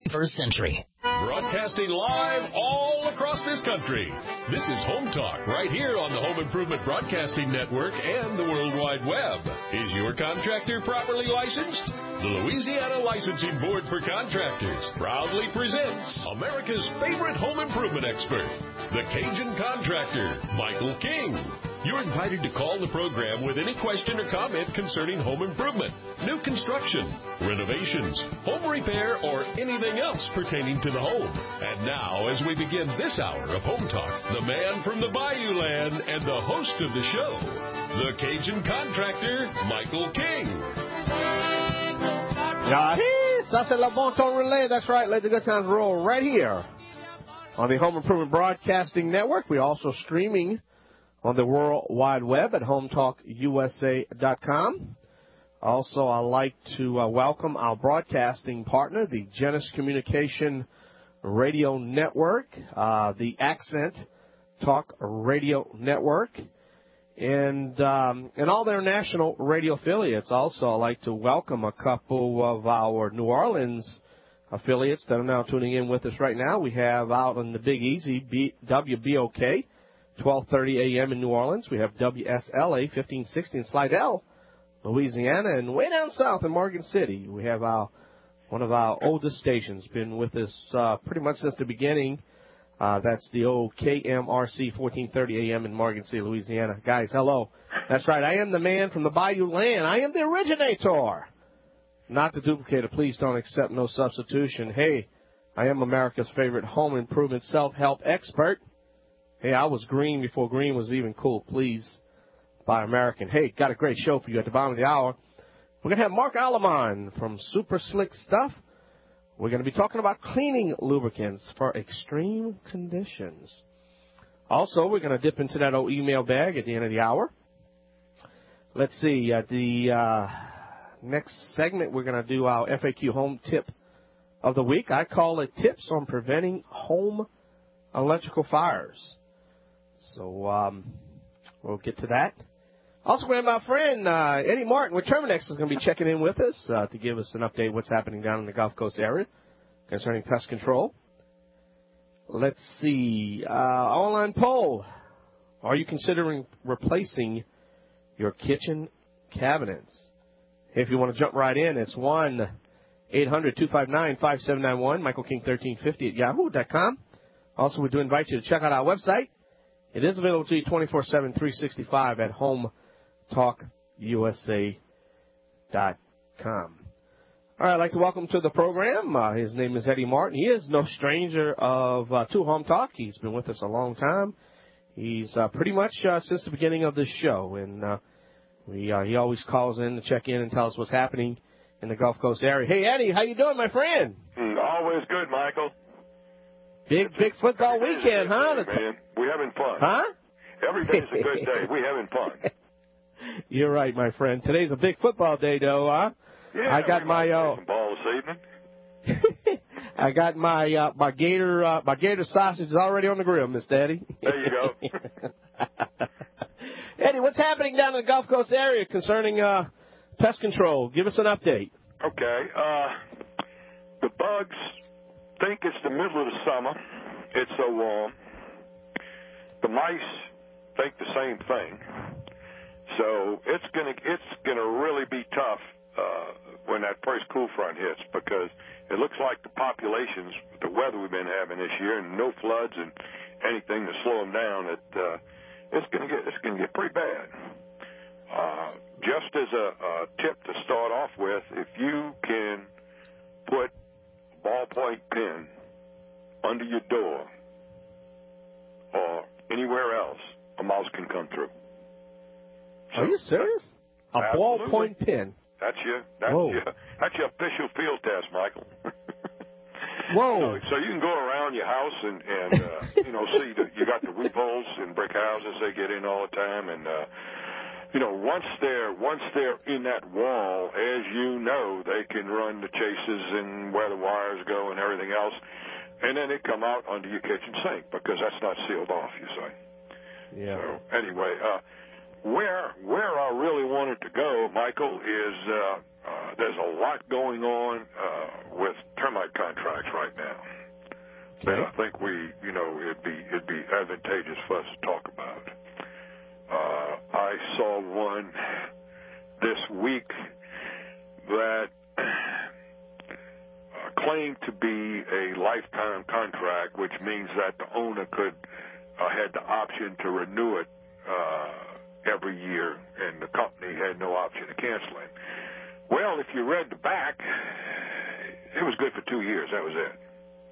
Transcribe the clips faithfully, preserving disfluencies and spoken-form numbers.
twenty-first century. Broadcasting live all across this country. This is Home Talk right here on the Home Improvement Broadcasting Network and the World Wide Web. Is your contractor properly licensed? The Louisiana Licensing Board for Contractors proudly presents America's favorite home improvement expert, the Cajun Contractor, Michael King. You're invited to call the program with any question or comment concerning home improvement, new construction, renovations, home repair, or anything else pertaining to the home. And now, as we begin this hour of Home Talk, the man from the Bayou Land and the host of the show, the Cajun Contractor, Michael King. Ça, c'est le bon ton relais. That's right. Let the good times roll right here on the Home Improvement Broadcasting Network. We're also streaming on the World Wide Web at home talk U S A dot com. Also, I'd like to uh, welcome our broadcasting partner, the Genesis Communication Radio Network, uh, the Accent Talk Radio Network, and um, and all their national radio affiliates. Also, I'd like to welcome a couple of our New Orleans affiliates that are now tuning in with us right now. We have out on the Big Easy, B- W B O K, twelve thirty a.m. in New Orleans. We have W S L A, fifteen sixty in Slidell, Louisiana, and way down south in Morgan City, we have our one of our oldest stations, been with us uh, pretty much since the beginning. Uh, that's the old K M R C, fourteen thirty a.m. in Morgan City, Louisiana. Guys, hello. That's right. I am the man from the Bayou Land. I am the originator. Not the duplicator. Please don't accept no substitution. Hey, I am America's favorite home improvement self-help expert. Hey, I was green before green was even cool. Please, buy American. Hey, got a great show for you at the bottom of the hour. We're going to have Mark Alamon from Super Slick Stuff. We're going to be talking about cleaning lubricants for extreme conditions. Also, we're going to dip into that old email bag at the end of the hour. Let's see. At the uh, next segment, we're going to do our F A Q home tip of the week. I call it Tips on Preventing Home Electrical Fires. So um, we'll get to that. Also, we have my friend uh, Eddie Martin with Terminex is going to be checking in with us uh, to give us an update of what's happening down in the Gulf Coast area concerning pest control. Let's see. Uh, online poll. Are you considering replacing your kitchen cabinets? If you want to jump right in, it's one eight hundred two five nine five seven nine one, Michael King thirteen fifty at yahoo dot com. Also, we do invite you to check out our website. It is available to you twenty-four seven, three sixty-five at home talk U S A dot com. All right, I'd like to welcome to the program. Uh, his name is Eddie Martin. He is no stranger of uh, to Home Talk. He's been with us a long time. He's uh, pretty much uh, since the beginning of this show, and uh, we uh, he always calls in to check in and tell us what's happening in the Gulf Coast area. Hey, Eddie, how you doing, my friend? Mm, always good, Michael. Big, it's big football weekend, huh? Day, man. We're having fun. Huh? Every day's a good day. We're having fun. You're right, my friend. Today's a big football day, though, huh? Yeah, I got my uh, some ball this evening. I got my uh, my gator uh, my gator sausage is already on the grill, Mister Eddie. There you go. Eddie, what's happening down in the Gulf Coast area concerning uh, pest control? Give us an update. Okay. Uh, the bugs think it's the middle of the summer. It's so warm. The mice think the same thing. So it's gonna it's gonna really be tough uh, when that first cool front hits, because it looks like the populations, the weather we've been having this year, and no floods and anything to slow them down, it uh, it's gonna get it's gonna get pretty bad. Uh, just as a, a tip to start off with, if you can put a ballpoint pen under your door or anywhere else, a mouse can come through. So, are you serious? A absolutely. Ballpoint pen. That's your that's Whoa. your that's your official field test, Michael. Whoa! So, so you can go around your house and and uh, you know see that you got the loopholes in brick houses they get in all the time, and uh, you know once they're once they're in that wall, as you know, they can run the chases and where the wires go and everything else, and then they come out under your kitchen sink because that's not sealed off. You say. Yeah. So anyway. uh Where where I really wanted to go, Michael, is uh, Uh, there's a lot going on uh, with termite contracts right now. Okay. And I think we, you know, it'd be it'd be advantageous for us to talk about. Uh, I saw one this week that uh, claimed to be a lifetime contract, which means that the owner could uh, had the option to renew it uh, every year, and the company had no option to cancel it. Well, if you read the back, it was good for two years. That was it.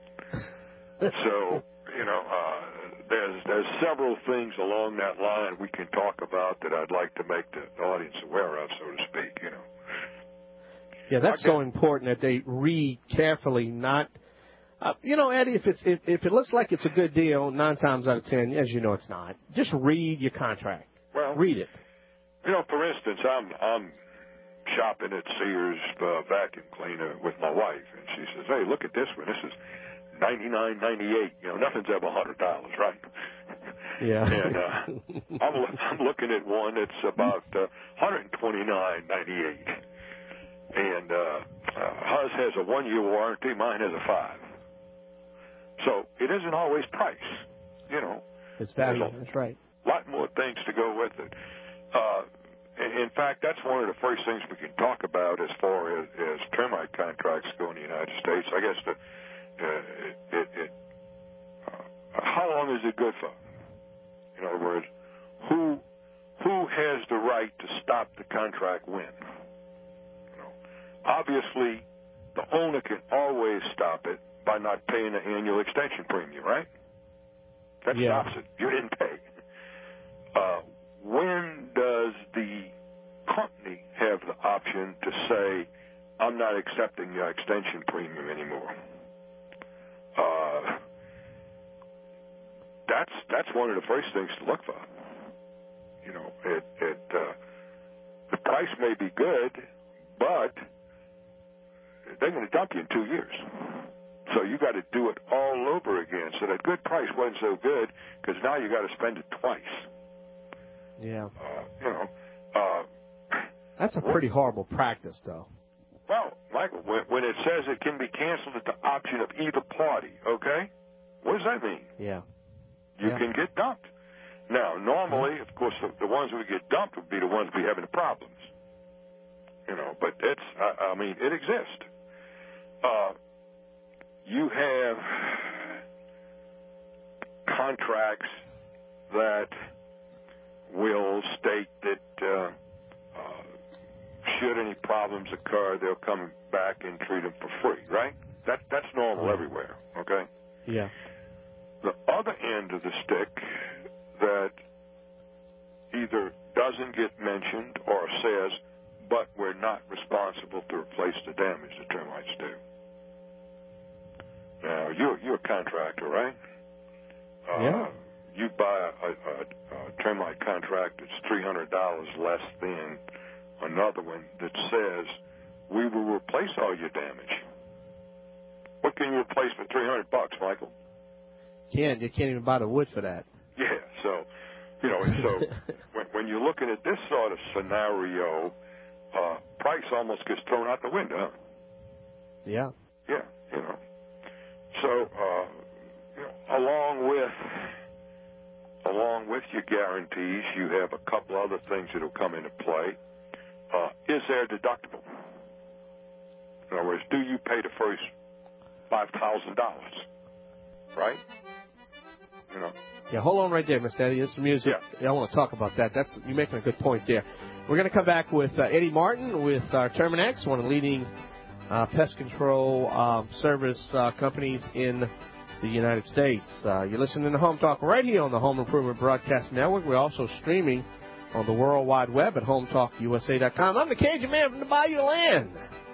So, you know, uh, there's there's several things along that line we can talk about that I'd like to make the audience aware of, so to speak, you know. Yeah, that's so important that they read carefully, not, uh, you know, Eddie, if it's if, if it looks like it's a good deal, nine times out of ten, as you know, it's not. Just read your contract. Well, read it. You know, for instance, I'm I'm shopping at Sears uh, vacuum cleaner with my wife, and she says, "Hey, look at this one. This is ninety-nine ninety-eight. You know, nothing's ever one hundred dollars, right?" Yeah. And uh, I'm I'm looking at one that's about uh, one twenty-nine ninety-eight, and uh, uh, hers has a one-year warranty. Mine has a five. So it isn't always price, you know. It's value. That's right. A lot more things to go with it. Uh, in fact, that's one of the first things we can talk about as far as, as termite contracts go in the United States. I guess the Uh, it, it, it, uh, how long is it good for? In other words, who who has the right to stop the contract when? You know, obviously, the owner can always stop it by not paying the annual extension premium, right? That yeah. stops it. You didn't pay. Uh, when does the company have the option to say, "I'm not accepting your extension premium anymore"? Uh, that's that's one of the first things to look for. You know, it it uh, the price may be good, but they're going to dump you in two years. So you got to do it all over again. So that good price wasn't so good because now you got to spend it twice. Yeah. Uh, you know. Uh, that's a pretty horrible practice, though. Well, Michael, when, when it says it can be canceled at the option of either party, okay? What does that mean? Yeah. You yeah. can get dumped. Now, normally, yeah. of course, the, the ones who get dumped would be the ones who be having the problems. You know, but it's, I, I mean, it exists. Uh, you have contracts that will state that uh, uh, should any problems occur, they'll come back and treat them for free, right? That That's normal yeah. everywhere, okay? Yeah. The other end of the stick that either doesn't get mentioned or says, but we're not responsible to replace the damage the termites do. Now, you're, you're a contractor, right? Uh, yeah. You buy a, a, a termite contract that's three hundred dollars less than another one that says, we will replace all your damage. What can you replace for three hundred bucks, Michael? Can't. You can't even buy the wood for that. Yeah, so, you know, and so when, when you're looking at this sort of scenario, uh, price almost gets thrown out the window. Yeah. Yeah, you know. So, uh, you know, along with along with your guarantees, you have a couple other things that will come into play. Uh, is there a deductible? In other words, do you pay the first five thousand dollars? Right? You know. Yeah, hold on right there, Mister Eddie. This is music. Yeah. yeah, I want to talk about that. That's you're making a good point there. We're going to come back with uh, Eddie Martin with uh, Terminix, one of the leading uh, pest control um, service uh, companies in the United States. Uh, you're listening to Home Talk right here on the Home Improvement Broadcast Network. We're also streaming on the World Wide Web at home talk u s a dot com. I'm the Cajun man from the Bayou Land.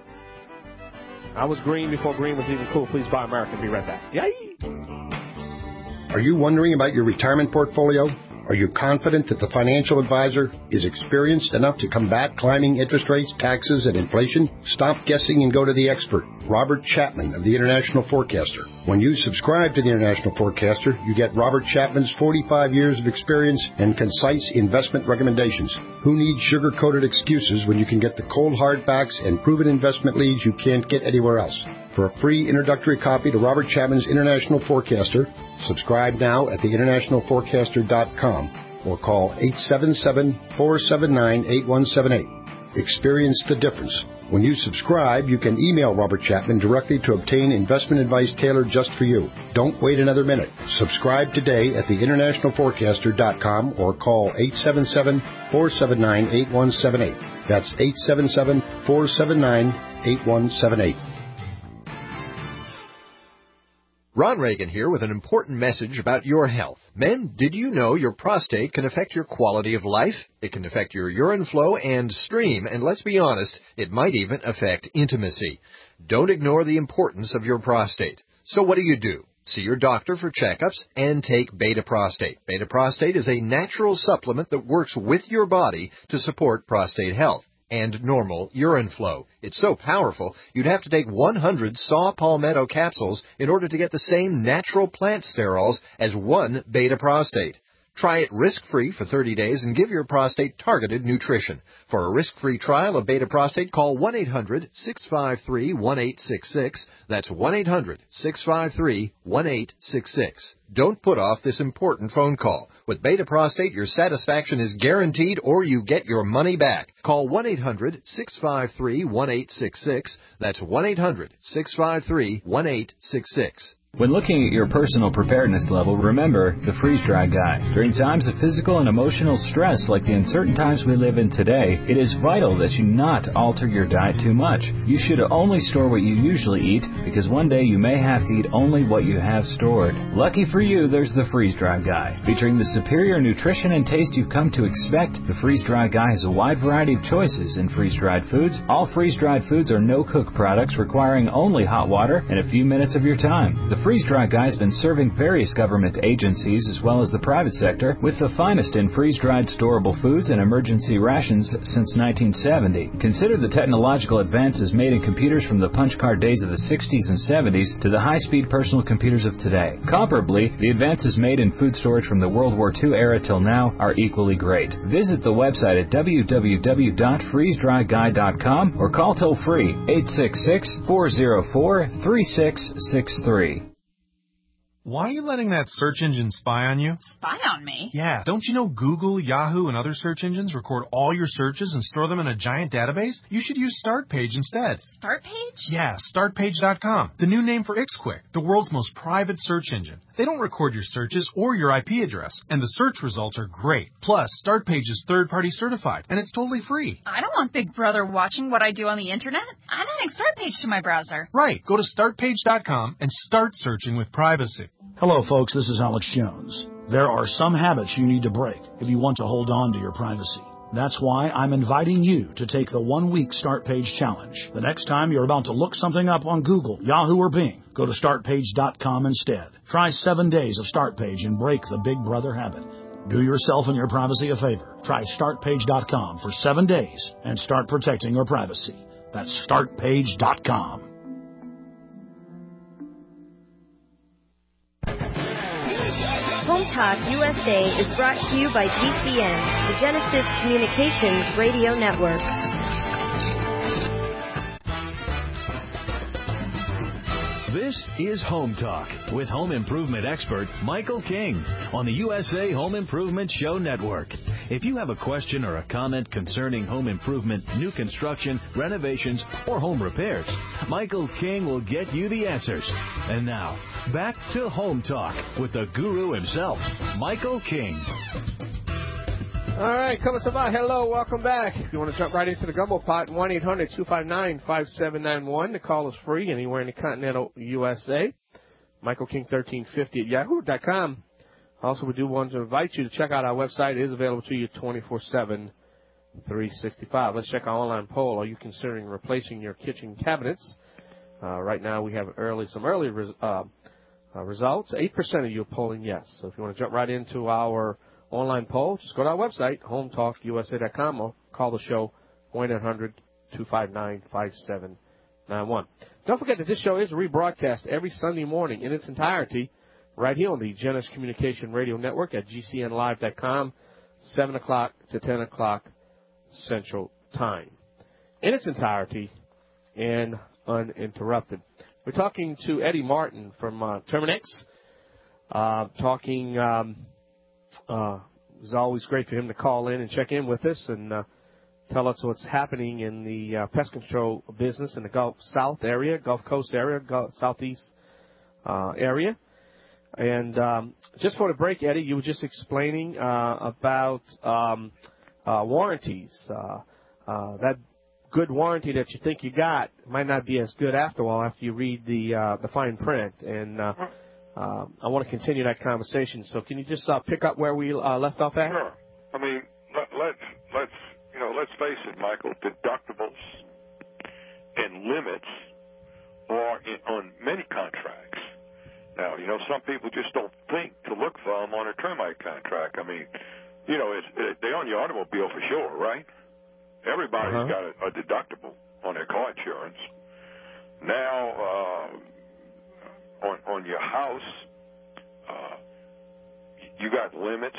I was green before green was even cool. Please buy American. Be right back. Yay! Are you wondering about your retirement portfolio? Are you confident that the financial advisor is experienced enough to combat climbing interest rates, taxes, and inflation? Stop guessing and go to the expert, Robert Chapman of the International Forecaster. When you subscribe to the International Forecaster, you get Robert Chapman's forty-five years of experience and concise investment recommendations. Who needs sugar-coated excuses when you can get the cold hard facts and proven investment leads you can't get anywhere else? For a free introductory copy to Robert Chapman's International Forecaster, subscribe now at the international forecaster dot com or call eight seven seven, four seven nine, eight one seven eight. Experience the difference. When you subscribe, you can email Robert Chapman directly to obtain investment advice tailored just for you. Don't wait another minute. Subscribe today at the international forecaster dot com or call eight seven seven, four seven nine, eight one seven eight. That's eight seven seven, four seven nine, eight one seven eight. Ron Reagan here with an important message about your health. Men, did you know your prostate can affect your quality of life? It can affect your urine flow and stream, and let's be honest, it might even affect intimacy. Don't ignore the importance of your prostate. So what do you do? See your doctor for checkups and take Beta Prostate. Beta Prostate is a natural supplement that works with your body to support prostate health and normal urine flow. It's so powerful, you'd have to take one hundred saw palmetto capsules in order to get the same natural plant sterols as one Beta Prostate. Try it risk-free for thirty days and give your prostate targeted nutrition. For a risk-free trial of Beta Prostate, call one eight hundred, six five three, one eight six six. That's one eight hundred, six five three, one eight six six. Don't put off this important phone call. With Beta Prostate, your satisfaction is guaranteed or you get your money back. Call one eight hundred, six five three, one eight six six. That's one eight hundred, six five three, one eight six six. When looking at your personal preparedness level, remember the freeze-dry guide. During times of physical and emotional stress like the uncertain times we live in today, it is vital that you not alter your diet too much. You should only store what you usually eat because one day you may have to eat only what you have stored. Lucky for you, there's the freeze-dry guide. Featuring the superior nutrition and taste you've come to expect, the freeze-dry guide has a wide variety of choices in freeze-dried foods. All freeze-dried foods are no-cook products requiring only hot water and a few minutes of your time. The Freeze-Dry Guide has been serving various government agencies as well as the private sector with the finest in freeze-dried storable foods and emergency rations since nineteen seventy. Consider the technological advances made in computers from the punch card days of the sixties and seventies to the high-speed personal computers of today. Comparably, the advances made in food storage from the World War Two era till now are equally great. Visit the website at w w w dot freeze dry guide dot com or call toll-free eight six six, four zero four, three six six three. Why are you letting that search engine spy on you? Spy on me? Yeah. Don't you know Google, Yahoo, and other search engines record all your searches and store them in a giant database? You should use StartPage instead. StartPage? Yeah, start page dot com. The new name for IxQuick, the world's most private search engine. They don't record your searches or your I P address, and the search results are great. Plus, StartPage is third-party certified, and it's totally free. I don't want Big Brother watching what I do on the internet. I'm adding StartPage to my browser. Right. Go to start page dot com and start searching with privacy. Hello, folks. This is Alex Jones. There are some habits you need to break if you want to hold on to your privacy. That's why I'm inviting you to take the one-week Start Page Challenge. The next time you're about to look something up on Google, Yahoo, or Bing, go to start page dot com instead. Try seven days of StartPage and break the Big Brother habit. Do yourself and your privacy a favor. Try start page dot com for seven days and start protecting your privacy. That's start page dot com. Home Talk U S A is brought to you by G C N, the Genesis Communications Radio Network. This is Home Talk with home improvement expert Michael King on the U S A Home Improvement Show Network. If you have a question or a comment concerning home improvement, new construction, renovations, or home repairs, Michael King will get you the answers. And now, back to Home Talk with the guru himself, Michael King. All right, come on, hello, welcome back. If you want to jump right into the gumbo pot, one eight hundred, two five nine, five seven nine one. The call is free anywhere in the continental U S A. Michael King thirteen fifty at yahoo dot com. Also, we do want to invite you to check out our website. It is available to you twenty-four seven, three sixty-five. Let's check our online poll. Are you considering replacing your kitchen cabinets? Uh, right now, we have early some early res, uh, uh, results. eight percent of you are polling yes. So if you want to jump right into our online poll. Just go to our website, home talk U S A dot com, or call the show, one eight hundred two five nine five seven nine one. Don't forget that this show is rebroadcast every Sunday morning in its entirety right here on the Genesis Communication Radio Network at G C N live dot com, seven o'clock to ten o'clock Central Time. In its entirety and uninterrupted. We're talking to Eddie Martin from uh, Terminix. Uh, talking, um, uh, it was always great for him to call in and check in with us and uh, tell us what's happening in the uh, pest control business in the Gulf South area, Gulf Coast area, Gulf Southeast uh, area. And um, just for the break, Eddie, you were just explaining uh, about um, uh, warranties. Uh, uh, that good warranty that you think you got might not be as good after all after you read the uh, the fine print. And uh, uh, I want to continue that conversation. So can you just uh, pick up where we uh, left off at? Sure. I mean, let, let's let's you know let's face it, Michael. Deductibles and limits are in, on many contracts. Now, you know, some people just don't think to look for them on a termite contract. I mean, you know, it's, it, they own your automobile for sure, right? Everybody's uh-huh. got a, a deductible on their car insurance. Now, uh, on on your house, uh, you got limits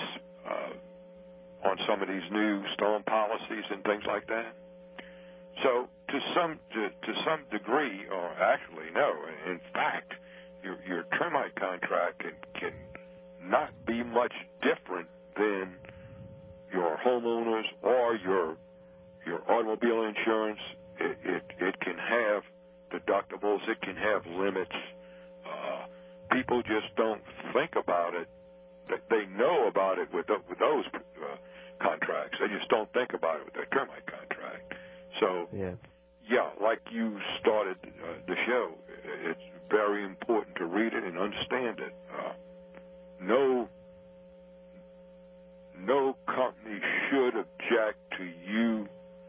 uh, on some of these new storm policies and things like that. So, to some to, to some degree, or actually, no, in fact, your your termite contract can, can not be much different than your homeowners or your your automobile insurance. It, it it can have deductibles. It can have limits. Uh, people just don't think about it. They know about it with, the, with those uh, contracts. They just don't think about it with their termite contract. So, yeah, yeah like you started uh, the show, it's very important to read it and understand it. Uh, no, no company should object to you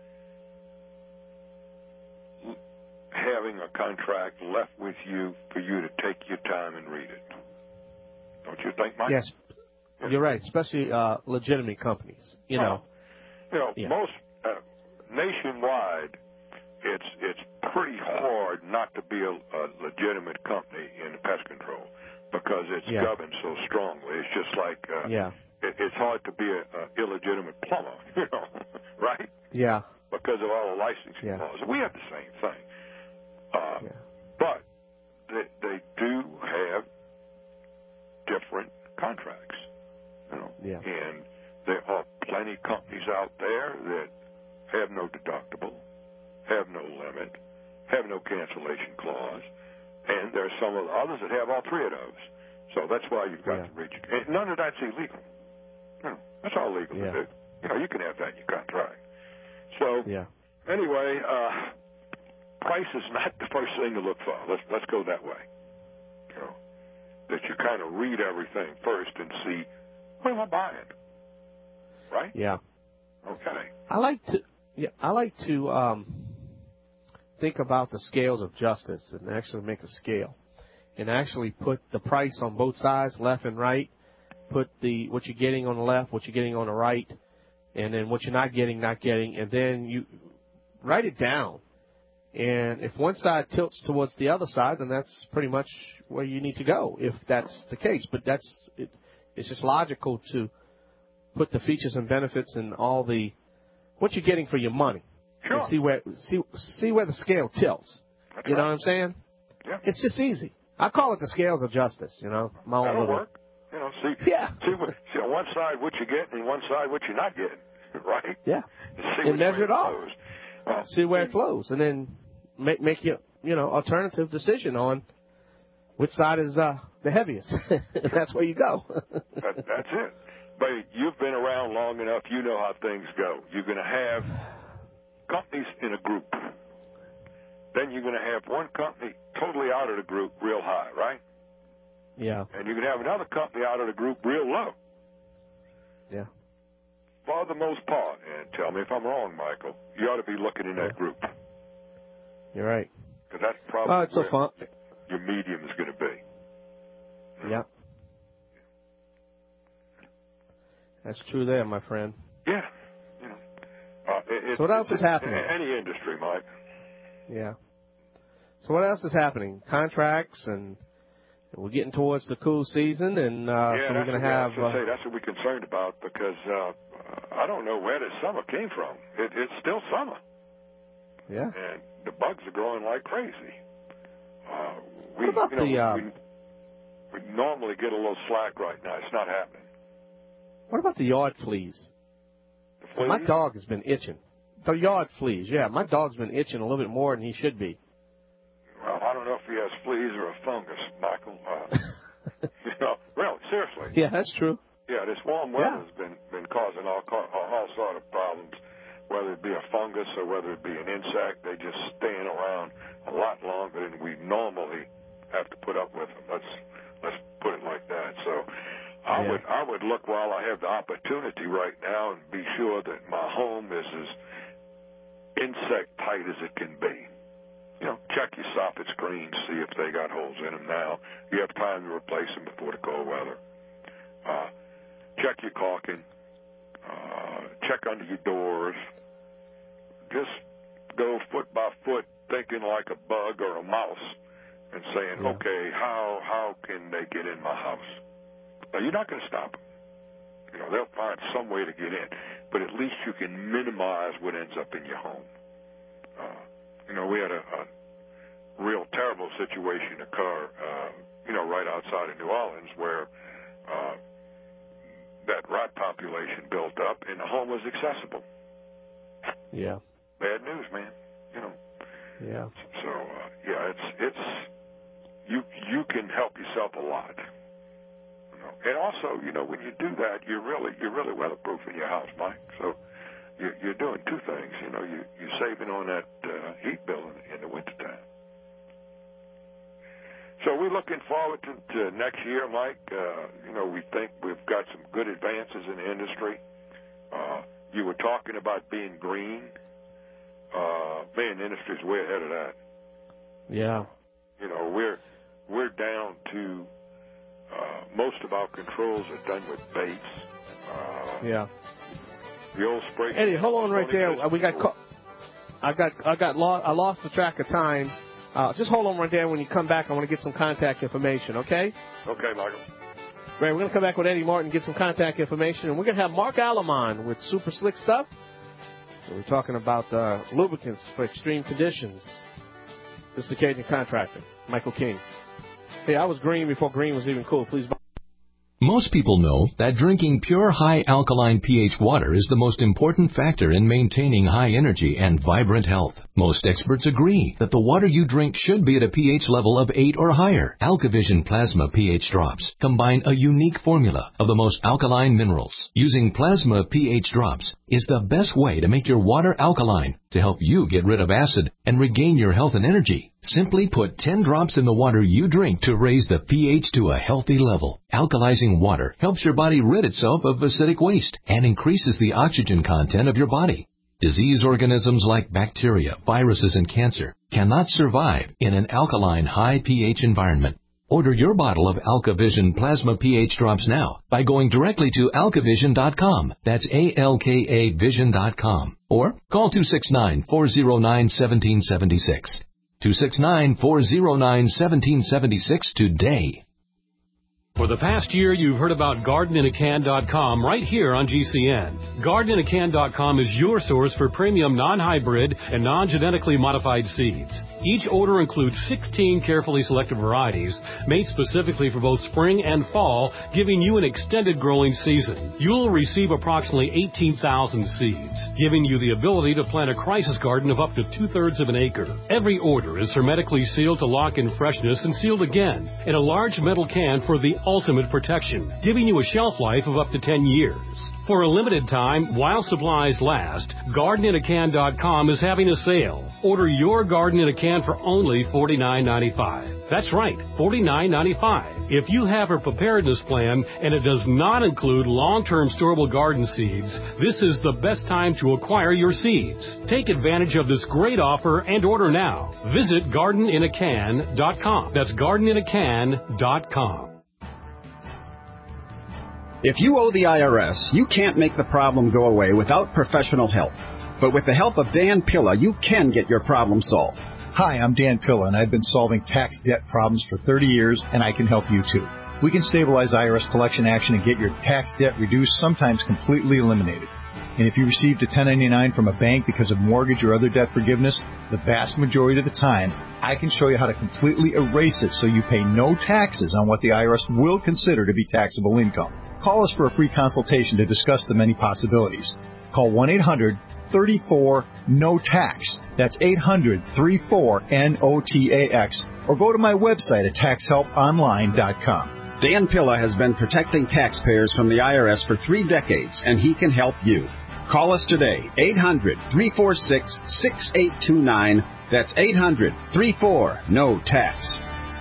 having a contract left with you for you to take your time and read it. Don't you think, Mike? Yes, you're right, especially uh, legitimate companies. You know, oh. you know, yeah. most uh, nationwide, it's it's pretty hard not to be a, a legitimate company in the pest control because it's yeah. governed so strongly. It's just like uh, yeah. it, it's hard to be an illegitimate plumber, you know, right? Yeah. Because of all the licensing yeah. laws. We have the same thing. Uh, yeah. But they, they do have different contracts, you know. Yeah. And there are plenty of companies out there that have no deductible, have no limit, have no cancellation clause, and there are some of the others that have all three of those. So that's why you've got yeah. to reach. And none of that's illegal. You know, that's all legal yeah. to do. You know, you can have that in your contract. So yeah. anyway, uh, price is not the first thing to look for. Let's let's go that way. You know, that you kind of read everything first and see what am I buying, right? Yeah. Okay. I like to yeah I like to um, think about the scales of justice and actually make a scale and actually put the price on both sides, left and right. Put the what you're getting on the left, what you're getting on the right, and then what you're not getting, not getting, and then you write it down. And if one side tilts towards the other side, then that's pretty much where you need to go, if that's the case. But that's it, it's just logical to put the features and benefits and all the what you're getting for your money, sure. and see where see see where the scale tilts. That's you know right. what I'm saying? Yeah. It's just easy. I call it the scales of justice. You know, my own That'll little. work. You know, see, yeah. see, what, see on one side what you're getting and one side what you're not getting, right? Yeah. See and measure it off. Well, see where it flows, and then make make your you know alternative decision on which side is uh, the heaviest. That's where you go. that, that's it. But you've been around long enough. You know how things go. You're going to have companies in a group. Then you're going to have one company totally out of the group real high, right? Yeah. And you can have another company out of the group real low. Yeah. For the most part, and tell me if I'm wrong, Michael, you ought to be looking in that group. You're right. Because that's probably oh, it's so where fun. your medium is going to be. Yeah. That's true there, my friend. Yeah. You know. Uh, it, so what else is happening? Any industry, Mike. Yeah. So what else is happening? Contracts, and we're getting towards the cool season, and uh, yeah, so we're going to have. Yeah, uh, say, that's what we're concerned about because uh, I don't know where this summer came from. It, it's still summer. Yeah. And the bugs are growing like crazy. Uh, we, what about you know, the? Uh, we, we normally get a little slack right now. It's not happening. What about the yard fleas? The fleas? My dog has been itching. The yard fleas, yeah. My dog's been itching a little bit more than he should be. Well, I don't know if he has fleas or a fungus, Michael. Uh, you know, really, seriously. Yeah, that's true. Yeah, this warm weather's yeah. been been causing all all sort of problems, whether it be a fungus or whether it be an insect. They just staying around a lot longer than we normally have to put up with them. Let's let's put it like that. So I yeah. would I would look while I have the opportunity right now and be sure that my home is as insect tight as it can be. You know, check your soffit screens, see if they got holes in them now. You have time to replace them before the cold weather. Uh, check your caulking. Uh, check under your doors. Just go foot by foot, thinking like a bug or a mouse, and saying, yeah. okay, how how can they get in my house? Now, you're not going to stop them. You know, they'll find some way to get in, but at least you can minimize what ends up in your home. Uh, you know, we had a, a real terrible situation occur, uh, you know, right outside of New Orleans where uh, that rat population built up and the home was accessible. Yeah. Bad news, man. You know. Yeah. So, uh, yeah, it's it's you you can help yourself a lot. You know? And also, you know, when you do that, you're really you're really weatherproof in your house, Mike. So you're, you're doing two things. You know, you you're saving on that uh, heat bill in, in the wintertime. So we're looking forward to, to next year, Mike. Uh, you know, we think we've got some good advances in the industry. Uh, you were talking about being green. Uh, man, the industry's way ahead of that. Yeah. You know, we're we're down to uh, most of our controls are done with baits. Uh, yeah. The old spray. Eddie, hold on right there. We got. Call- I got. I got. Lo- I lost the track of time. Uh, just hold on right there. When you come back, I want to get some contact information. Okay. Okay, Michael. Great. We're going to come back with Eddie Martin, get some contact information, and we're going to have Mark Alamon with Super Slick Stuff. So we're talking about uh, lubricants for extreme conditions. This is the Cajun Contractor, Michael King. Hey, I was green before green was even cool. Please. Most people know that drinking pure high alkaline pH water is the most important factor in maintaining high energy and vibrant health. Most experts agree that the water you drink should be at a pH level of eight or higher. AlkaVision Plasma pH drops combine a unique formula of the most alkaline minerals. Using Plasma pH drops is the best way to make your water alkaline to help you get rid of acid and regain your health and energy. Simply put ten drops in the water you drink to raise the pH to a healthy level. Alkalizing water helps your body rid itself of acidic waste and increases the oxygen content of your body. Disease organisms like bacteria, viruses, and cancer cannot survive in an alkaline high pH environment. Order your bottle of AlkaVision Plasma pH drops now by going directly to alkavision dot com. That's A L K A vision dot com. Or call two six nine, four zero nine, one seven seven six. two six nine, four zero nine, one seven seven six today. For the past year, you've heard about garden in a can dot com right here on G C N. garden in a can dot com is your source for premium non-hybrid and non-genetically modified seeds. Each order includes sixteen carefully selected varieties made specifically for both spring and fall, giving you an extended growing season. You'll receive approximately eighteen thousand seeds, giving you the ability to plant a crisis garden of up to two-thirds of an acre. Every order is hermetically sealed to lock in freshness and sealed again in a large metal can for the ultimate protection, giving you a shelf life of up to ten years. For a limited time, while supplies last, garden in a can dot com is having a sale. Order your garden in a can for only forty-nine ninety-five. That's right, forty-nine ninety-five. If you have a preparedness plan and it does not include long-term storable garden seeds, this is the best time to acquire your seeds. Take advantage of this great offer and order now. Visit garden in a can dot com. That's garden in a can dot com. If you owe the I R S, you can't make the problem go away without professional help. But with the help of Dan Pilla, you can get your problem solved. Hi, I'm Dan Pilla, and I've been solving tax debt problems for thirty years, and I can help you too. We can stabilize I R S collection action and get your tax debt reduced, sometimes completely eliminated. And if you received a ten ninety-nine from a bank because of mortgage or other debt forgiveness, the vast majority of the time, I can show you how to completely erase it so you pay no taxes on what the I R S will consider to be taxable income. Call us for a free consultation to discuss the many possibilities. Call one eight hundred thirty-four N O T A X. That's eight hundred thirty-four N O T A X. Or go to my website at tax help online dot com. Dan Pilla has been protecting taxpayers from the I R S for three decades, and he can help you. Call us today, eight hundred three four six six eight two nine. That's eight hundred thirty-four N O T A X.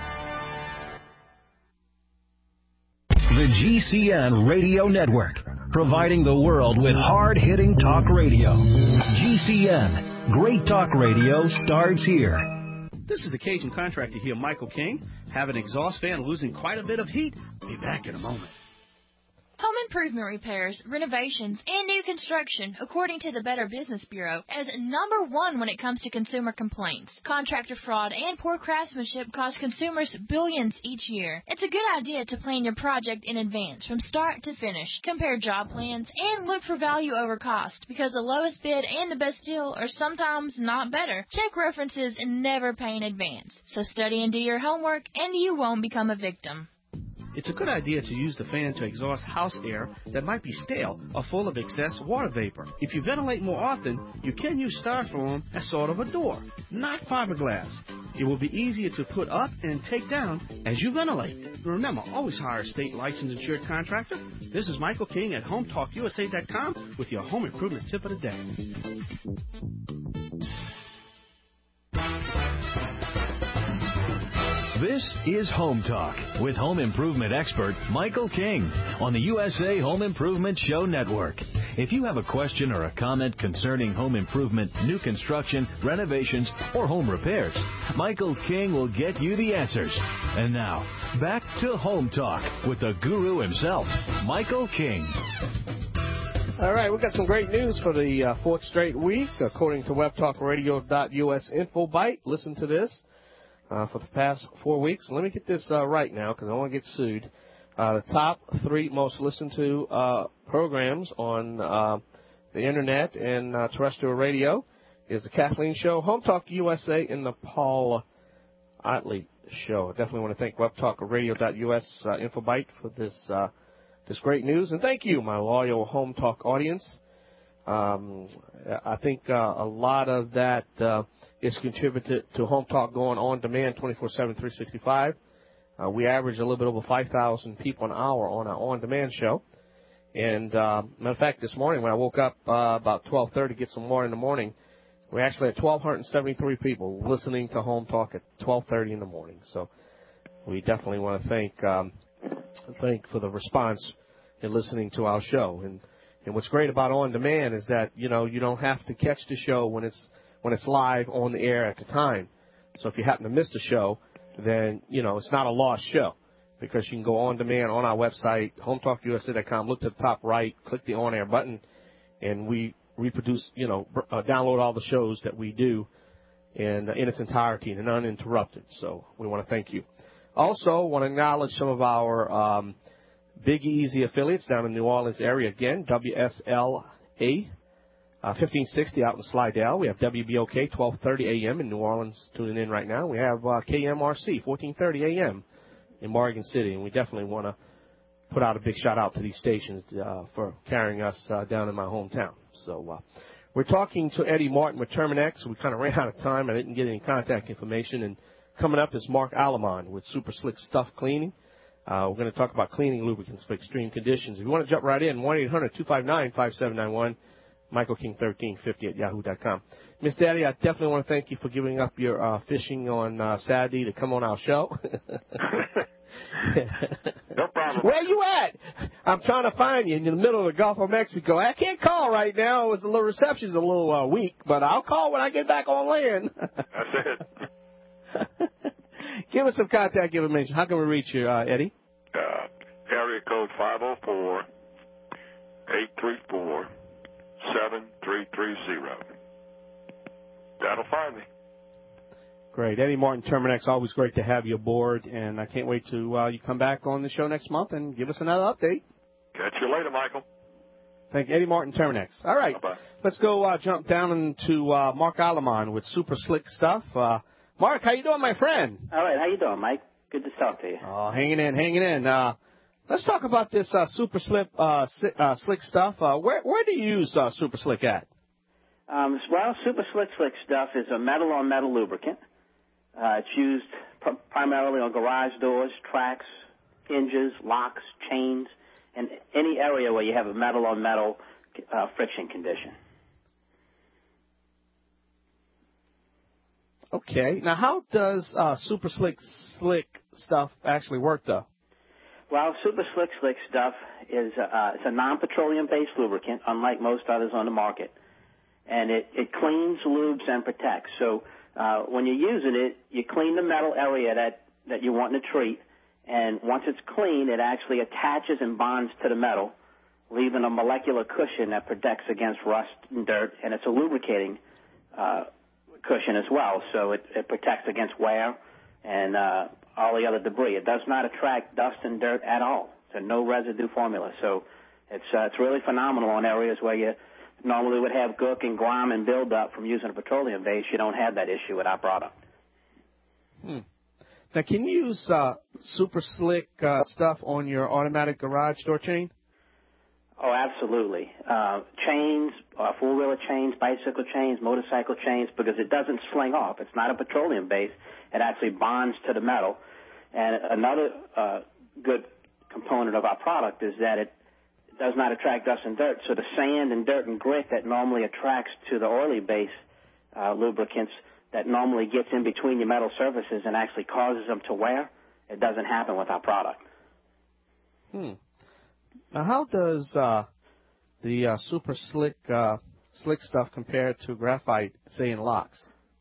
The G C N Radio Network, providing the world with hard-hitting talk radio. G C N, great talk radio starts here. This is the Cajun contractor here, Michael King. Have an exhaust fan losing quite a bit of heat. Be back in a moment. Home improvement repairs, renovations, and new construction, according to the Better Business Bureau, as number one when it comes to consumer complaints. Contractor fraud and poor craftsmanship cost consumers billions each year. It's a good idea to plan your project in advance, from start to finish. Compare job plans and look for value over cost, because the lowest bid and the best deal are sometimes not better. Check references and never pay in advance. So study and do your homework, and you won't become a victim. It's a good idea to use the fan to exhaust house air that might be stale or full of excess water vapor. If you ventilate more often, you can use styrofoam as sort of a door, not fiberglass. It will be easier to put up and take down as you ventilate. Remember, always hire a state licensed insured contractor. This is Michael King at home talk U S A dot com with your home improvement tip of the day. This is Home Talk with home improvement expert Michael King on the U S A Home Improvement Show Network. If you have a question or a comment concerning home improvement, new construction, renovations, or home repairs, Michael King will get you the answers. And now, back to Home Talk with the guru himself, Michael King. All right, we've got some great news for the uh, fourth straight week, according to web talk radio dot U S InfoBite. Listen to this. Uh, for the past four weeks. Let me get this uh, right now because I don't want to get sued. Uh, the top three most listened to uh, programs on uh, the Internet and uh, terrestrial radio is the Kathleen Show, Home Talk U S A, and the Paul Otley Show. I definitely want to thank web talk radio dot U S uh, InfoBite for this uh, this great news. And thank you, my loyal Home Talk audience. Um, I think uh, a lot of that uh, is contributed to Home Talk going on demand twenty-four seven, three sixty-five. Uh, we average a little bit over five thousand people an hour on our on-demand show. And, uh, matter of fact, this morning when I woke up uh, about twelve thirty to get some water in the morning, we actually had one thousand two hundred seventy-three people listening to Home Talk at twelve thirty in the morning. So we definitely want to thank um, thank for the response in listening to our show. And And what's great about on demand is that, you know, you don't have to catch the show when it's when it's live on the air at the time. So if you happen to miss the show, then, you know, it's not a lost show because you can go on demand on our website, home talk U S A dot com, look to the top right, click the on air button, and we reproduce, you know, uh, download all the shows that we do in, in its entirety and uninterrupted. So we want to thank you. Also, want to acknowledge some of our um, Big Easy affiliates down in the New Orleans area. Again, W S L A uh, fifteen sixty out in Slidell. We have W B O K twelve thirty A M in New Orleans tuning in right now. We have uh, K M R C fourteen thirty A M in Morgan City, and we definitely want to put out a big shout out to these stations uh, for carrying us uh, down in my hometown. So uh, we're talking to Eddie Martin with Terminex. We kind of ran out of time. I didn't get any contact information. And coming up is Mark Alamon with Super Slick Stuff Cleaning. Uh, we're going to talk about cleaning lubricants for extreme conditions. If you want to jump right in, one eight hundred two five nine five seven nine one, Michael King thirteen fifty at yahoo dot com. Miss Daddy, I definitely want to thank you for giving up your uh, fishing on uh, Saturday to come on our show. No problem. Where you at? I'm trying to find you in the middle of the Gulf of Mexico. I can't call right now. It's a little reception's a little uh, weak, but I'll call when I get back on land. That's it. Give us some contact information. How can we reach you, uh, Eddie? Uh, area code five oh four, eight three four, seven three three zero. That'll find me. Great. Eddie Martin, Terminex, always great to have you aboard, and I can't wait to uh, you come back on the show next month and give us another update. Catch you later, Michael. Thank you, Eddie Martin, Terminex. All right. Bye-bye. Let's go uh, jump down into uh, Mark Alamon with Super Slick Stuff. Uh, Mark, how you doing, my friend? All right. How you doing, Mike? Good to talk to you. Oh, hanging in, hanging in. Uh, let's talk about this uh, Super Slick, uh, si- uh, Slick Stuff. Uh, where, where do you use uh, Super Slick at? Um, well, Super Slick Slick Stuff is a metal-on-metal lubricant. Uh, it's used pr- primarily on garage doors, tracks, hinges, locks, chains, and any area where you have a metal-on-metal uh, friction condition. Okay. Now, how does uh, Super Slick Slick Stuff actually work, though? Well, Super Slick Slick Stuff is uh, it's a non-petroleum-based lubricant, unlike most others on the market, and it, it cleans, lubes, and protects. So uh, when you're using it, you clean the metal area that, that you want to treat, and once it's clean, it actually attaches and bonds to the metal, leaving a molecular cushion that protects against rust and dirt, and it's a lubricating uh, cushion as well, so it, it protects against wear and uh, all the other debris. It does not attract dust and dirt at all. It's a no residue formula, so it's uh, it's really phenomenal in areas where you normally would have gook and grime and buildup from using a petroleum base. You don't have that issue with our product. Hmm. Now, can you use uh, Super Slick uh, Stuff on your automatic garage door chain? Oh, absolutely. Uh, chains, uh, four-wheeler chains, bicycle chains, motorcycle chains, because it doesn't sling off. It's not a petroleum base. It actually bonds to the metal. And another uh, good component of our product is that it does not attract dust and dirt. So the sand and dirt and grit that normally attracts to the oily base uh, lubricants that normally gets in between your metal surfaces and actually causes them to wear, it doesn't happen with our product. Hmm. Now, how does uh, the uh, Super Slick uh, Slick Stuff compare to graphite, say, in locks?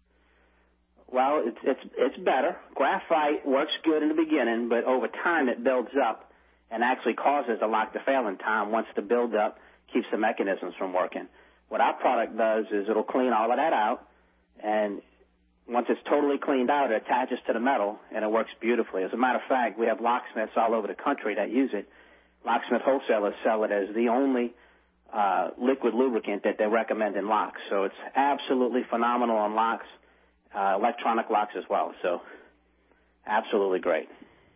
Well, it's it's it's better. Graphite works good in the beginning, but over time it builds up and actually causes the lock to fail in time once the buildup keeps the mechanisms from working. What our product does is it'll clean all of that out, and once it's totally cleaned out, it attaches to the metal, and it works beautifully. As a matter of fact, we have locksmiths all over the country that use it. Locksmith wholesalers sell it as the only uh, liquid lubricant that they recommend in locks. So it's absolutely phenomenal on locks, uh, electronic locks as well. So absolutely great.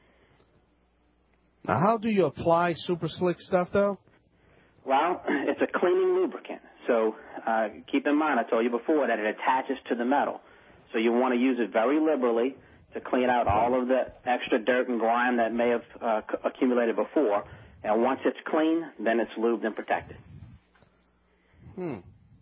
Now, how do you apply Super Slick Stuff, though? Well, it's a cleaning lubricant. So uh, keep in mind, I told you before, that it attaches to the metal. So you want to use it very liberally to clean out all of the extra dirt and grime that may have uh, accumulated before. And once it's clean, then it's lubed and protected. Hmm.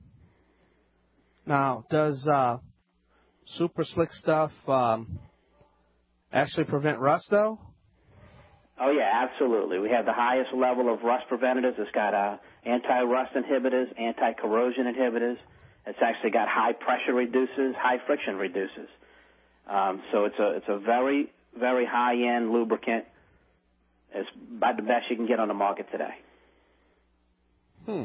Now, does uh, Super Slick Stuff um, actually prevent rust, though? Oh, yeah, absolutely. We have the highest level of rust preventatives. It's got uh, anti-rust inhibitors, anti-corrosion inhibitors. It's actually got high-pressure reducers, high-friction reducers. Um, so it's a it's a very, very high-end lubricant. It's about the best you can get on the market today. Hmm.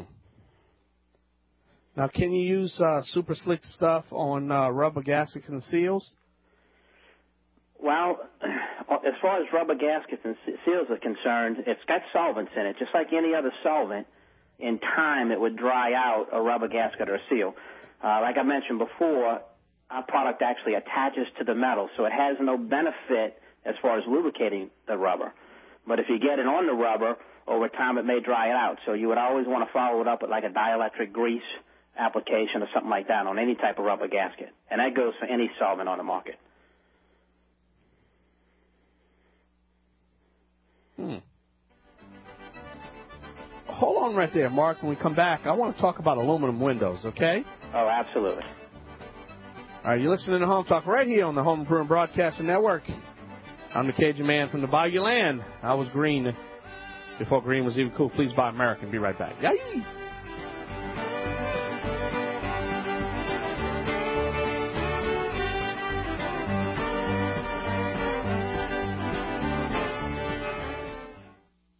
Now, can you use uh, Super Slick Stuff on uh, rubber gaskets and seals? Well, as far as rubber gaskets and seals are concerned, it's got solvents in it. Just like any other solvent, in time it would dry out a rubber gasket or a seal. Uh, like I mentioned before, our product actually attaches to the metal, so it has no benefit as far as lubricating the rubber. But if you get it on the rubber, over time it may dry it out. So you would always want to follow it up with like a dielectric grease application or something like that on any type of rubber gasket. And that goes for any solvent on the market. Hmm. Hold on right there, Mark. When we come back, I want to talk about aluminum windows, okay? Oh, absolutely. All right, you're listening to Home Talk right here on the Home Improvement Broadcasting Network. I'm the Cajun man from the Bayou Land. I was green before green was even cool. Please buy American. Be right back. Yay!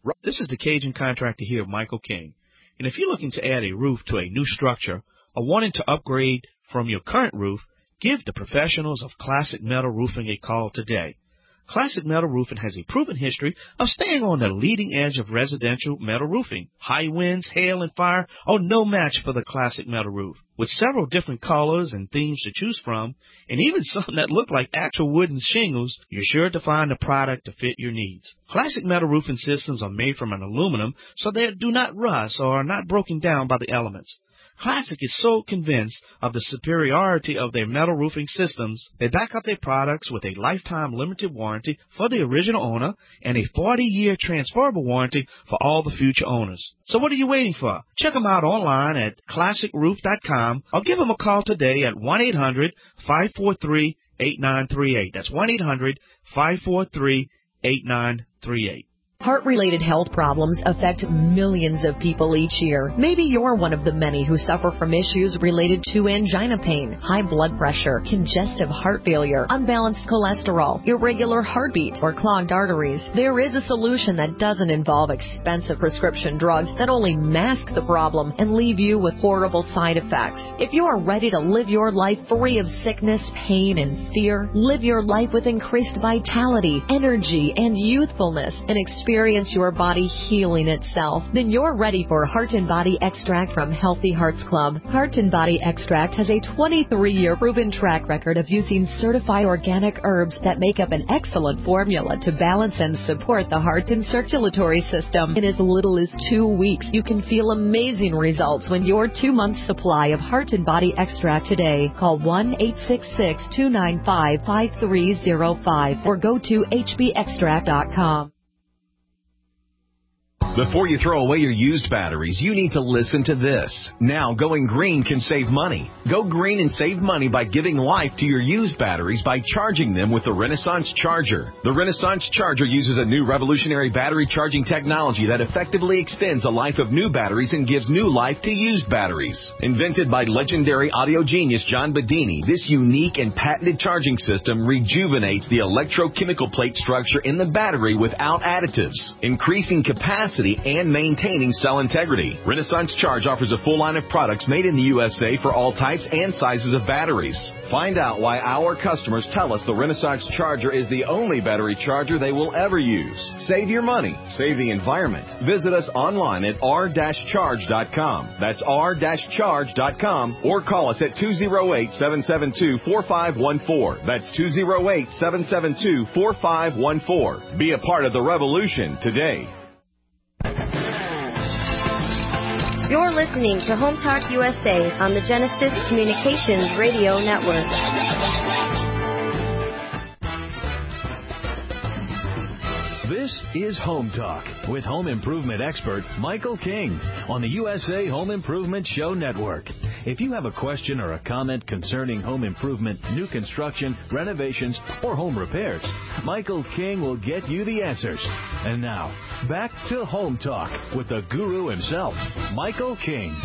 This is the Cajun Contractor here, Michael King. And if you're looking to add a roof to a new structure or wanting to upgrade from your current roof, give the professionals of Classic Metal Roofing a call today. Classic Metal Roofing has a proven history of staying on the leading edge of residential metal roofing. High winds, hail, and fire are no match for the Classic Metal Roof. With several different colors and themes to choose from, and even some that look like actual wooden shingles, you're sure to find a product to fit your needs. Classic Metal Roofing systems are made from an aluminum so they do not rust or are not broken down by the elements. Classic is so convinced of the superiority of their metal roofing systems, they back up their products with a lifetime limited warranty for the original owner and a forty-year transferable warranty for all the future owners. So what are you waiting for? Check them out online at classic roof dot com or give them a call today at one eight hundred, five four three, eight nine three eight. That's one eight hundred, five four three, eight nine three eight. Heart-related health problems affect millions of people each year. Maybe you're one of the many who suffer from issues related to angina pain, high blood pressure, congestive heart failure, unbalanced cholesterol, irregular heartbeat, or clogged arteries. There is a solution that doesn't involve expensive prescription drugs that only mask the problem and leave you with horrible side effects. If you are ready to live your life free of sickness, pain, and fear, live your life with increased vitality, energy, and youthfulness, and experience Experience your body healing itself, then you're ready for Heart and Body Extract from Healthy Hearts Club. Heart and Body Extract has a twenty-three-year proven track record of using certified organic herbs that make up an excellent formula to balance and support the heart and circulatory system. In as little as two weeks, you can feel amazing results when your two-month supply of Heart and Body Extract today. Call one eight six six, two nine five, five three zero five or go to h b extract dot com. Before you throw away your used batteries, you need to listen to this. Now, going green can save money. Go green and save money by giving life to your used batteries by charging them with the Renaissance Charger. The Renaissance Charger uses a new revolutionary battery charging technology that effectively extends the life of new batteries and gives new life to used batteries. Invented by legendary audio genius John Bedini, this unique and patented charging system rejuvenates the electrochemical plate structure in the battery without additives, increasing capacity and maintaining cell integrity. Renaissance Charge offers a full line of products made in the U S A for all types and sizes of batteries. Find out why our customers tell us the Renaissance Charger is the only battery charger they will ever use. Save your money. Save the environment. Visit us online at r dash charge dot com. That's r dash charge dot com or call us at two oh eight, seven seven two, four five one four. That's two oh eight, seven seven two, four five one four. Be a part of the revolution today. You're listening to Home Talk U S A on the Genesis Communications Radio Network. This is Home Talk with home improvement expert Michael King on the U S A Home Improvement Show Network. If you have a question or a comment concerning home improvement, new construction, renovations, or home repairs, Michael King will get you the answers. And now, back to Home Talk with the guru himself, Michael King.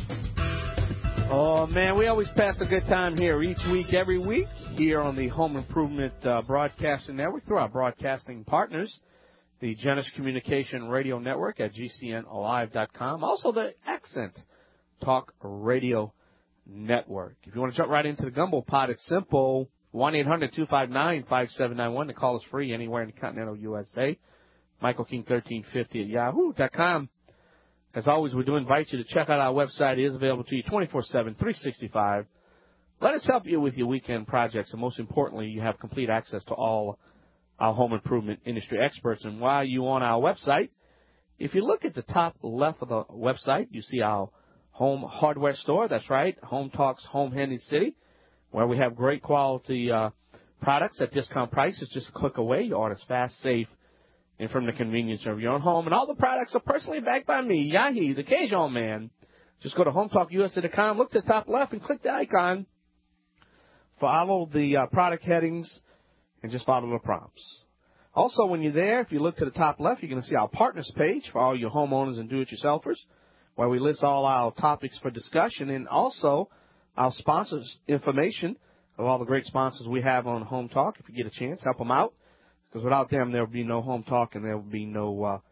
Oh, man, we always pass a good time here each week, every week, here on the Home Improvement uh, Broadcasting Network through our broadcasting partners, the Genesis Communication Radio Network at g c n live dot com, also the Accent Talk Radio Network. If you want to jump right into the gumbo pot, it's simple. one eight hundred, two five nine, five seven nine one. The call is free anywhere in the continental U S A. Michael King thirteen fifty at yahoo dot com. As always, we do invite you to check out our website. It is available to you twenty-four seven, three sixty-five. Let us help you with your weekend projects, and most importantly, you have complete access to all our home improvement industry experts. And while you're on our website, if you look at the top left of the website, you see our home hardware store. That's right, Home Talk's Home Handy City, where we have great quality uh, products at discount prices. Just a click away. Your order's fast, safe, and from the convenience of your own home. And all the products are personally backed by me, Yahi, the Cajun Man. Just go to home talk U S A dot com, look to the top left, and click the icon. Follow the uh, product headings, and just follow the prompts. Also, when you're there, if you look to the top left, you're going to see our partners page for all your homeowners and do-it-yourselfers, where we list all our topics for discussion, and also our sponsors' information of all the great sponsors we have on Home Talk. If you get a chance, help them out, because without them, there will be no Home Talk and there will be no uh,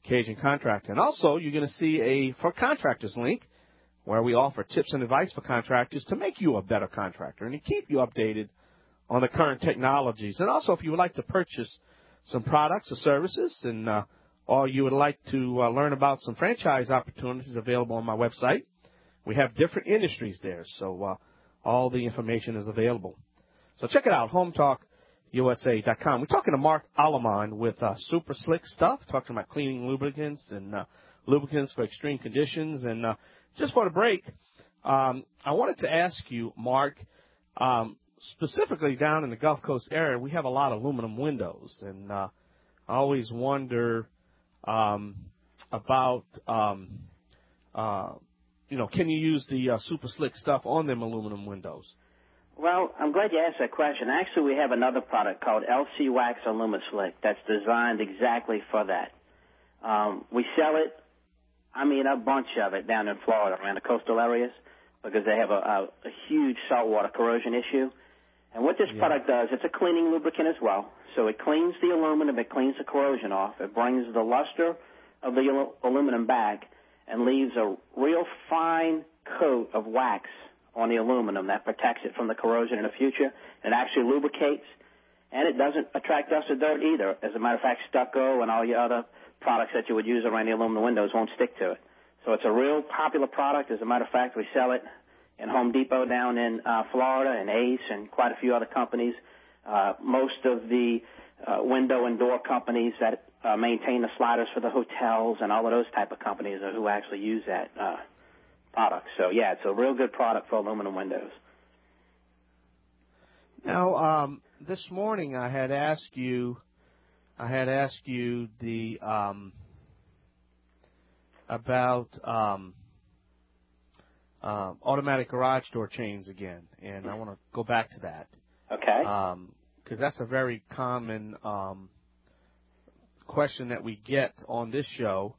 Cajun Contractor. And also, you're going to see a For Contractors link where we offer tips and advice for contractors to make you a better contractor and to keep you updated on the current technologies. And also, if you would like to purchase some products or services, and uh, or you would like to uh, learn about some franchise opportunities available on my website, we have different industries there, so uh, all the information is available. So check it out, home talk U S A dot com. We're talking to Mark Aleman with uh, Super Slick Stuff, talking about cleaning lubricants and uh, lubricants for extreme conditions. And uh, just for the break, um, I wanted to ask you, Mark, um, specifically down in the Gulf Coast area, we have a lot of aluminum windows, and uh, I always wonder um, about, um, uh, you know, can you use the uh, Super Slick Stuff on them aluminum windows? Well, I'm glad you asked that question. Actually, we have another product called L C Wax Alumi-Slick that's designed exactly for that. Um, we sell it, I mean, a bunch of it down in Florida around the coastal areas because they have a, a, a huge saltwater corrosion issue. And what this yeah. product does, it's a cleaning lubricant as well. So it cleans the aluminum, it cleans the corrosion off, it brings the luster of the al- aluminum back and leaves a real fine coat of wax on the aluminum that protects it from the corrosion in the future. It actually lubricates, and it doesn't attract dust or dirt either. As a matter of fact, stucco and all your other products that you would use around the aluminum windows won't stick to it. So it's a real popular product. As a matter of fact, we sell it in Home Depot down in uh, Florida and Ace and quite a few other companies. Uh, most of the uh, window and door companies that uh, maintain the sliders for the hotels and all of those type of companies are who actually use that uh product. So, yeah, it's a real good product for aluminum windows. Now, um, this morning I had asked you, I had asked you the um, about um, uh, automatic garage door chains again, and I want to go back to that. Okay. Because um, that's a very common um, question that we get on this show.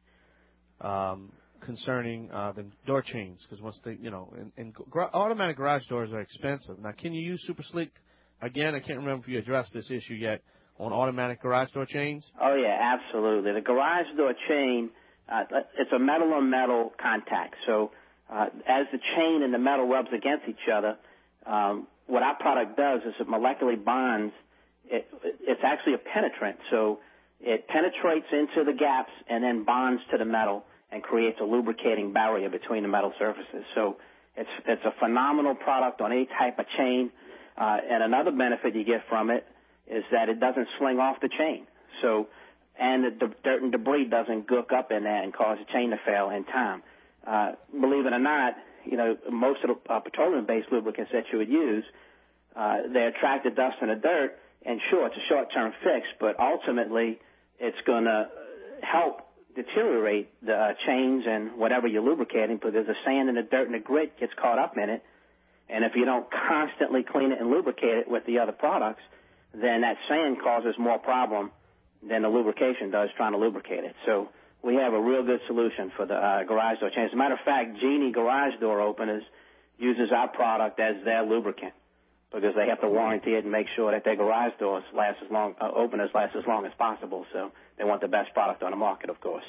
Um, concerning uh, the door chains, because once they, you know, and, and gar- automatic garage doors are expensive. Now, can you use Super Slick again? I can't remember if you addressed this issue yet on automatic garage door chains. Oh yeah, absolutely. The garage door chain, uh, it's a metal on metal contact. So uh, as the chain and the metal rubs against each other, um, what our product does is it molecularly bonds. It, it's actually a penetrant, so it penetrates into the gaps and then bonds to the metal and creates a lubricating barrier between the metal surfaces. So it's it's a phenomenal product on any type of chain. Uh, and another benefit you get from it is that it doesn't sling off the chain. So, and the d- dirt and debris doesn't gook up in there and cause the chain to fail in time. Uh, believe it or not, you know, most of the uh, petroleum-based lubricants that you would use, uh, they attract the dust and the dirt. And sure, it's a short-term fix, but ultimately it's going to help deteriorate the uh, chains and whatever you're lubricating, because the sand and the dirt and the grit gets caught up in it. And if you don't constantly clean it and lubricate it with the other products, then that sand causes more problem than the lubrication does trying to lubricate it. So we have a real good solution for the uh, garage door chains. As a matter of fact, Genie garage door openers uses our product as their lubricant because they have to warranty it and make sure that their garage doors last as long, uh, openers last as long as possible. So they want the best product on the market, of course.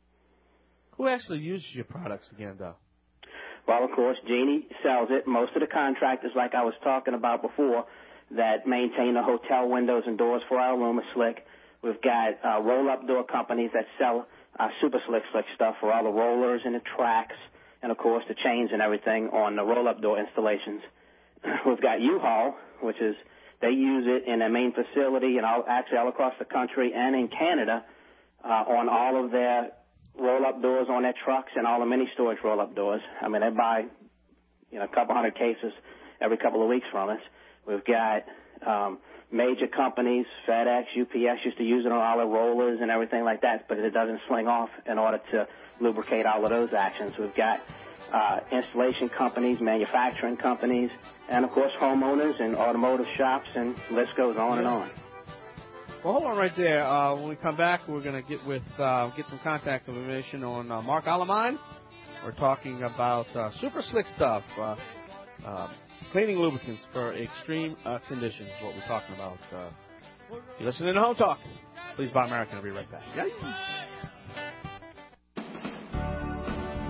Who actually uses your products again, though? Well, of course, Genie sells it. Most of the contractors, like I was talking about before, that maintain the hotel windows and doors for our Alumi-Slick. We've got uh, roll-up door companies that sell uh, Super Slick Slick stuff for all the rollers and the tracks and, of course, the chains and everything on the roll-up door installations. We've got U-Haul, which is they use it in their main facility and all, actually all across the country and in Canada uh, on all of their roll-up doors on their trucks and all the mini storage roll-up doors. I mean, they buy, you know, a couple hundred cases every couple of weeks from us. We've got um, major companies, FedEx, U P S used to use it on all their rollers and everything like that, but it doesn't sling off in order to lubricate all of those actions. We've got uh, installation companies, manufacturing companies, and, of course, homeowners and automotive shops, and the list goes on and on. Well, hold on right there. Uh, when we come back, we're going to get with uh, get some contact information on uh, Mark Aleman. We're talking about uh, Super Slick Stuff, uh, uh, cleaning lubricants for extreme uh, conditions, what we're talking about. Uh, you're listening to Home Talk. Please buy American. I'll be right back. Yeah.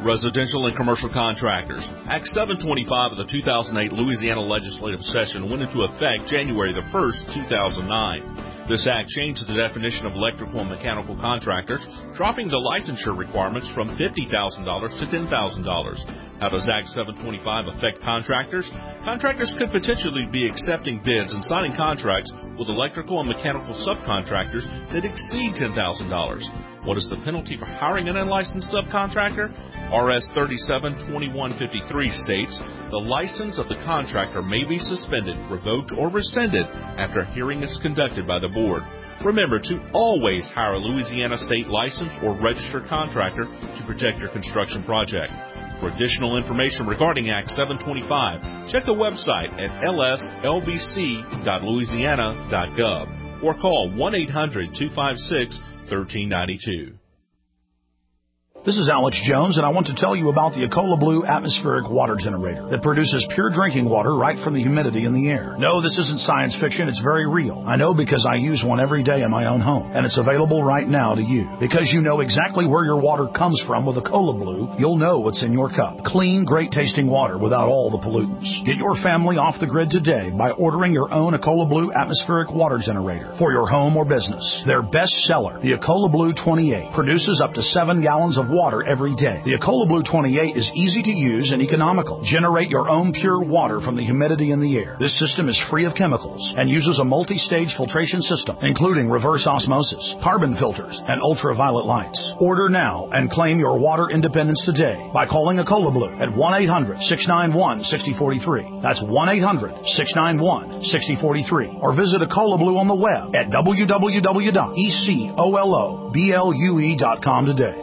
Residential and commercial contractors. Act seven twenty-five of the two thousand eight Louisiana legislative session went into effect January the first, two thousand nine. This act changed the definition of electrical and mechanical contractors, dropping the licensure requirements from fifty thousand dollars to ten thousand dollars. How does Act seven twenty-five affect contractors? Contractors could potentially be accepting bids and signing contracts with electrical and mechanical subcontractors that exceed ten thousand dollars. What is the penalty for hiring an unlicensed subcontractor? R S thirty-seven twenty-one fifty-three states the license of the contractor may be suspended, revoked, or rescinded after a hearing is conducted by the board. Remember to always hire a Louisiana state licensed or registered contractor to protect your construction project. For additional information regarding Act seven twenty-five, check the website at l s l b c dot louisiana dot gov or call one eight hundred two five six one three nine two. This is Alex Jones, and I want to tell you about the Ecola Blue atmospheric water generator that produces pure drinking water right from the humidity in the air. No, this isn't science fiction. It's very real. I know because I use one every day in my own home, and it's available right now to you. Because you know exactly where your water comes from with Ecola Blue, you'll know what's in your cup. Clean, great-tasting water without all the pollutants. Get your family off the grid today by ordering your own Ecola Blue atmospheric water generator for your home or business. Their best seller, the Ecola Blue twenty-eight, produces up to seven gallons of water water every day. The Ecola Blue twenty-eight is easy to use and economical. Generate your own pure water from the humidity in the air. This system is free of chemicals and uses a multi-stage filtration system, including reverse osmosis, carbon filters, and ultraviolet lights. Order now and claim your water independence today by calling Ecola Blue at one eight hundred six nine one six zero four three. That's one eight hundred six nine one six zero four three. Or visit Ecola Blue on the web at w w w dot ecola blue dot com today.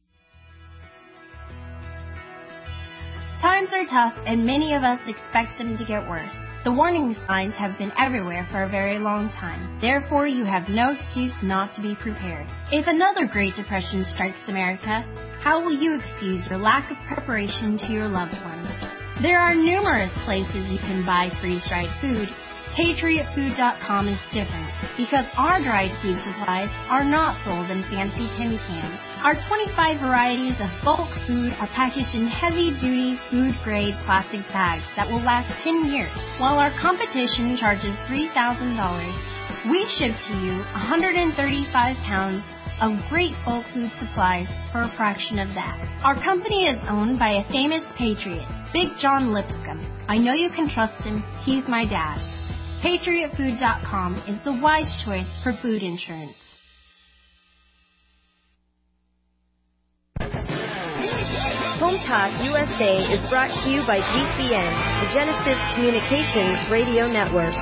Times are tough, and many of us expect them to get worse. The warning signs have been everywhere for a very long time. Therefore, you have no excuse not to be prepared. If another Great Depression strikes America, how will you excuse your lack of preparation to your loved ones? There are numerous places you can buy freeze-dried food. Patriot Food dot com is different because our dried food supplies are not sold in fancy tin cans. Our twenty-five varieties of bulk food are packaged in heavy-duty food-grade plastic bags that will last ten years. While our competition charges three thousand dollars, we ship to you one hundred thirty-five pounds of great bulk food supplies for a fraction of that. Our company is owned by a famous patriot, Big John Lipscomb. I know you can trust him. He's my dad. Patriot Food dot com is the wise choice for food insurance. Home Talk U S A is brought to you by G C N, the Genesis Communications Radio Network.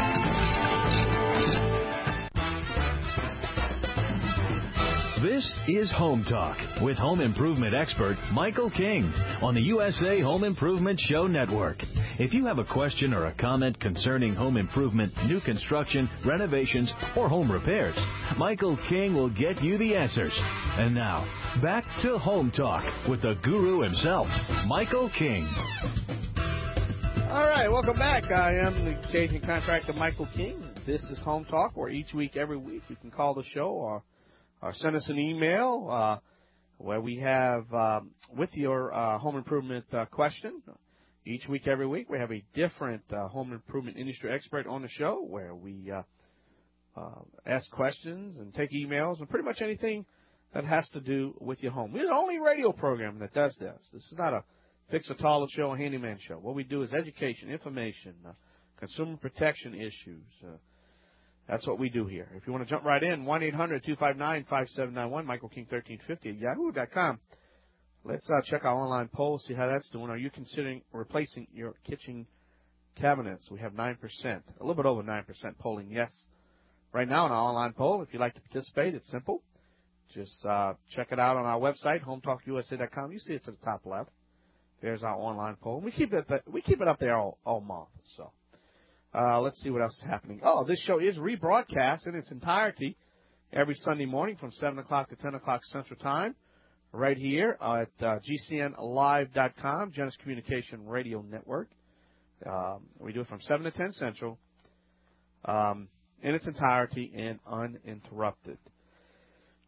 This is Home Talk with home improvement expert Michael King on the U S A Home Improvement Show Network. If you have a question or a comment concerning home improvement, new construction, renovations, or home repairs, Michael King will get you the answers. And now, back to Home Talk with the guru himself, Michael King. All right, welcome back. I am the Cajun contractor Michael King. This is Home Talk, where each week, every week, you can call the show or, or send us an email uh, where we have, um, with your uh, home improvement uh, question. Each week, every week, we have a different uh, home improvement industry expert on the show where we uh, uh, ask questions and take emails and pretty much anything that has to do with your home. We're the only radio program that does this. This is not a fix-a-toilet show or handyman show. What we do is education, information, uh, consumer protection issues. Uh, that's what we do here. If you want to jump right in, one eight hundred two five nine five seven nine one, Michael King thirteen fifty at yahoo dot com. Let's uh, check our online poll, see how that's doing. Are you considering replacing your kitchen cabinets? We have nine percent, a little bit over nine percent polling yes. Right now in our online poll, if you'd like to participate, it's simple. Just uh, check it out on our website, home talk U S A dot com. You see it to the top left. There's our online poll. We keep it th- we keep it up there all, all month. So uh, let's see what else is happening. Oh, this show is rebroadcast in its entirety every Sunday morning from seven o'clock to ten o'clock Central Time. Right here at uh, G C N live dot com, Genesis Communication Radio Network. Um, we do it from seven to ten Central um, in its entirety and uninterrupted.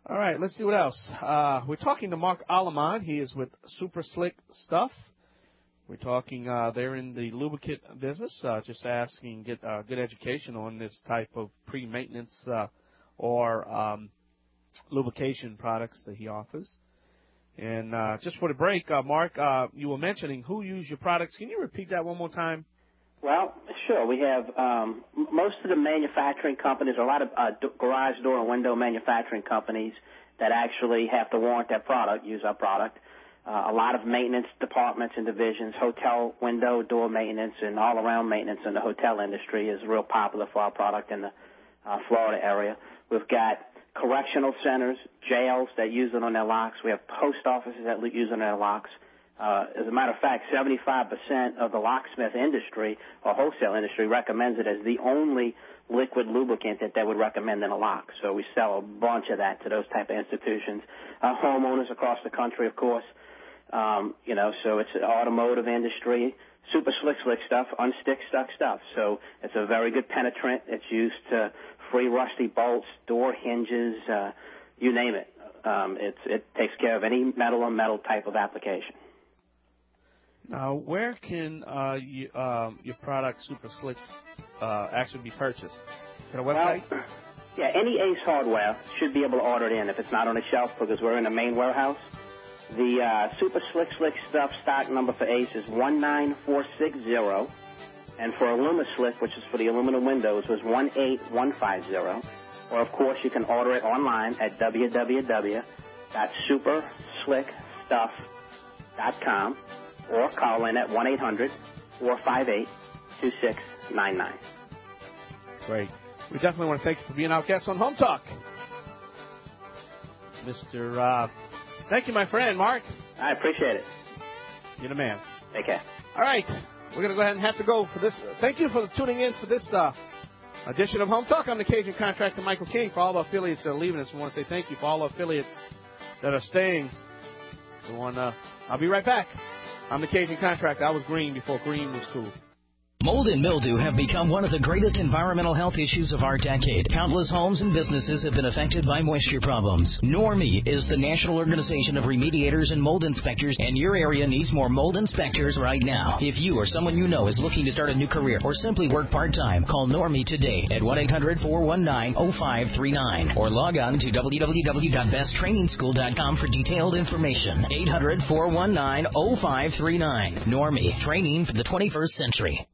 All right, let's see what else. Uh, we're talking to Mark Aleman. He is with Super Slick Stuff. We're talking, uh, they're in the lubricant business, uh, just asking, get uh, good education on this type of pre-maintenance uh, or um, lubrication products that he offers. And uh, just for the break, uh, Mark, uh, you were mentioning who used your products. Can you repeat that one more time? Well, sure. We have um, most of the manufacturing companies, a lot of uh, d- garage door and window manufacturing companies that actually have to warrant their product use our product. Uh, a lot of maintenance departments and divisions, hotel window, door maintenance, and all-around maintenance in the hotel industry is real popular for our product in the uh, Florida area. We've got correctional centers, jails that use it on their locks. We have post offices that use it on their locks. Uh, as a matter of fact, seventy-five percent of the locksmith industry or wholesale industry recommends it as the only liquid lubricant that they would recommend in a lock. So we sell a bunch of that to those type of institutions. Uh, homeowners across the country, of course. Um, you know, so it's an automotive industry. Super slick, slick stuff, unstick, stuck stuff. So it's a very good penetrant. It's used to free rusty bolts, door hinges, uh, you name it. Um, it's, it takes care of any metal or metal type of application. Now, where can uh, you, um, your product, Super Slick, uh, actually be purchased? At a website? Well, yeah, any Ace Hardware should be able to order it in if it's not on the shelf because we're in the main warehouse. The uh, Super Slick Slick Stuff stock number for Ace is one nine four six zero, and for Alumislick, which is for the aluminum windows, was one eight one five zero. Or, of course, you can order it online at w w w dot super slick stuff dot com. Or call in at one eight hundred four five eight two six nine nine. Great. We definitely want to thank you for being our guest on Home Talk. Mister Uh, thank you, my friend, Mark. I appreciate it. You're the man. Take care. All right. We're going to go ahead and have to go for this. Thank you for tuning in for this uh, edition of Home Talk. I'm the Cajun contractor, Michael King. For all the affiliates that are leaving us, we want to say thank you. For all the affiliates that are staying, we want to, I'll be right back. I'm the Cajun contractor. I was green before green was cool. Mold and mildew have become one of the greatest environmental health issues of our decade. Countless homes and businesses have been affected by moisture problems. NORMI is the National Organization of Remediators and Mold Inspectors, and your area needs more mold inspectors right now. If you or someone you know is looking to start a new career or simply work part-time, call NORMI today at one eight hundred four one nine oh five three nine or log on to w w w dot best training school dot com for detailed information. eight hundred four one nine oh five three nine. NORMI, training for the twenty-first century.